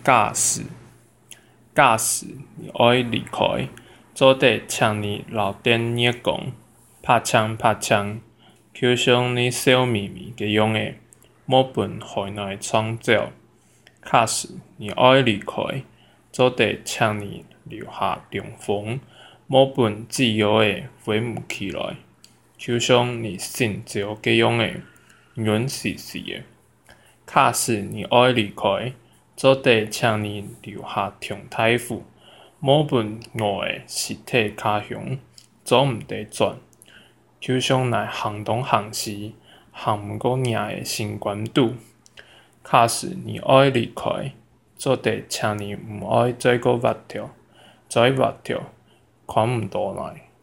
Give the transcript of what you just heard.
假使你爱离开，做得请你留电话讲，拍枪，求上你笑眯眯个样的，莫分海内创造。假使你爱离开，做得请你留下重逢，莫分自由的飞唔起来，求上你心照个样的，软丝丝的。假使你爱离开，做得请你留下重太富，莫分我的实体卡乡，走唔得转，求上来行东行西，行唔过赢的新冠度。假使你爱离开，做得请你唔爱再个挖跳，看唔倒来。